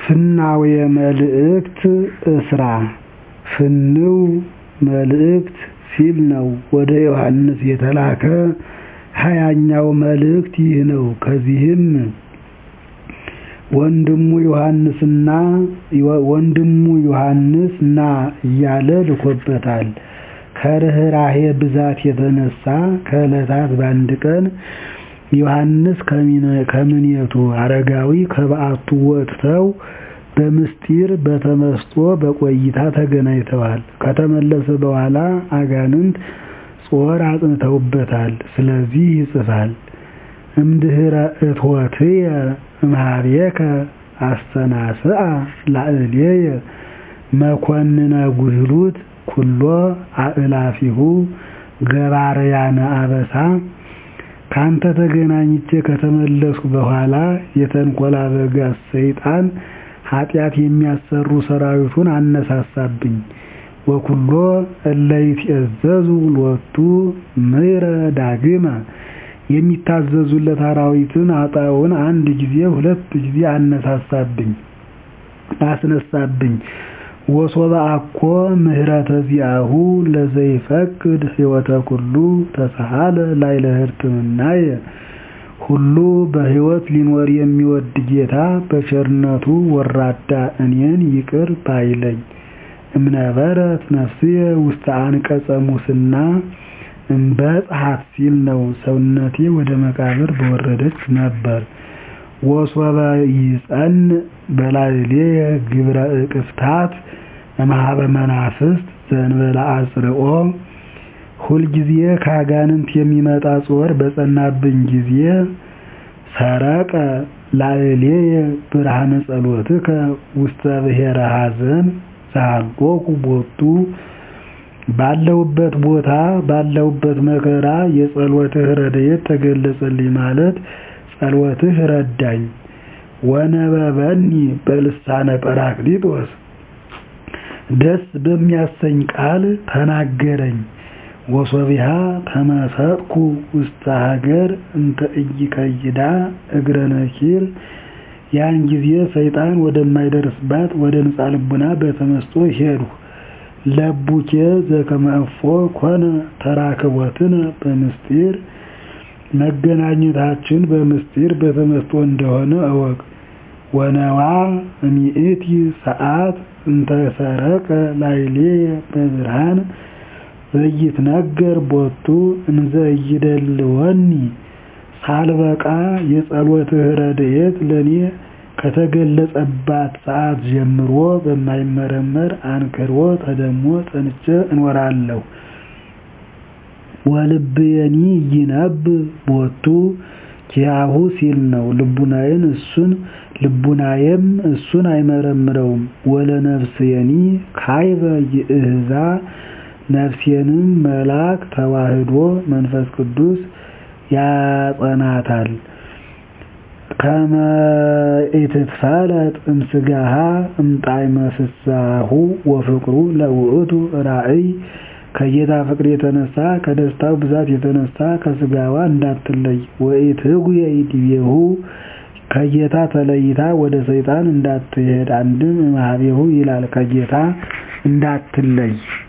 ፍናዌ መልእክት እስራ ፍንው መልእክት ሲል ነው ወደ ዮሐንስ የተላከ 20ኛው መልእክት ይህ ነው። ከዚህም ወንድሙ ዮሐንስ ና እያለ ልኮበታል። ከርህራሄ ብዛት የተነሳ ከዕለታት በአንድ ቀን ዮሐንስ ከምኔቱ አረጋዊ ከበዓቱ ወጥተው በምስጢር በተመስጦ በቆይታ ተገናኝተዋል። ከተመለሰ በኋላ አጋንንት ጾር አጽንተውበታል። ስለዚህ ይጽፋል እምድኅረ እትወትየ እምኀቤከ አስተናስአ ላዕሌየ መኮንነ ጉህሉት ኩሎ አእላፊሁ ገባርያነ አበሳ ካንተ ተገናኝቼ ከተመለስኩ በኋላ የተንኮል አበጋዝ ሰይጣን ኃጢአት የሚያሰሩ ሰራዊቱን አነሳሳብኝ። ወኩሎ እለ ይትእዘዙ ሎቱ ምሕረ ዳግመ የሚታዘዙለት አራዊትን አጣውን አንድ ጊዜ ሁለት ጊዜ አስነሳብኝ። ወሶበ አኮ ምህረተ ዚአሁ ለዘይፈቅድ ሕይወተ ኩሉ ተሰሃለ ላዕለ ሕርትምናየ ሁሉ በሕይወት ሊኖር የሚወድ ጌታ በቸርነቱ ወራዳ እኔን ይቅር ባይለኝ። እምነበረት ነፍስየ ውስተ አንቀጸ ሙስና እምበጽሐት ሲል ነው ሰውነቴ ወደ መቃብር በወረደች ነበር። ወሶበ ይጸን በላዕሌየ ግብረ እቅፍታት እምኀበ መናፍስት ዘእንበለ አጽርኦ ሁልጊዜ ከአጋንንት የሚመጣ ጾር በጸናብኝ ጊዜ ሰረቀ ላዕሌየ ብርሃነ ጸሎትከ ውስተ ብሔረ ሐዘን ዘሃሎኩ ቦቱ ባለሁበት ቦታ ባለሁበት መከራ የጸሎትህ ረድኤት ተገለጸልኝ ማለት ጸሎትህ ረዳኝ። ወነበበኒ በልሳነ ጰራቅሊጦስ ደስ በሚያሰኝ ቃል ተናገረኝ። ወሶቢሃ ተመሰጥኩ ውስተ ሀገር እንተ ኢይከይዳ እግረ ነኪር ያን ጊዜ ሰይጣን ወደማይደርስባት ወደ ንጻ ልቡና በተመስጦ ሄድሁ። ለቡኬ ዘከመ እፎ ኮነ ተራክቦትነ በምስጢር መገናኘታችን በምስጢር በተመስጦ እንደሆነ እወቅ። ወነዋ እሚእቲ ሰዓት እንተ ሰረቀ ላዕሌየ በብርሃን ዘይትነገር ቦቱ እንዘ ይደልወኒ ሳልበቃ የጸሎትህ ረድኤት ለኔ ከተገለጸባት ሰዓት ጀምሮ በማይመረመር አንክሮ ተደሞ ጸንቼ እኖራለሁ። ወልብየኒ ይነብ ቦቱ ኪያሁ ሲል ነው ልቡናየም እሱን አይመረምረውም። ወለነፍስየኒ ካይበ ይእህዛ ነፍሴንም መልአክ ተዋህዶ መንፈስ ቅዱስ ያጸናታል። ከመ ኢትትፋለጥ እምሥጋሃ እምጣዕመ ፍስሓሁ ወፍቅሩ ለውእቱ ራእይ ከጌታ ፍቅር የተነሳ ከደስታው ብዛት የተነሳ ከሥጋዋ እንዳትለይ። ወኢትጉየይ ዲቤሁ ከጌታ ተለይታ ወደ ሰይጣን እንዳትሄድ። አንድም እምኀቤሁ ይላል ከጌታ እንዳትለይ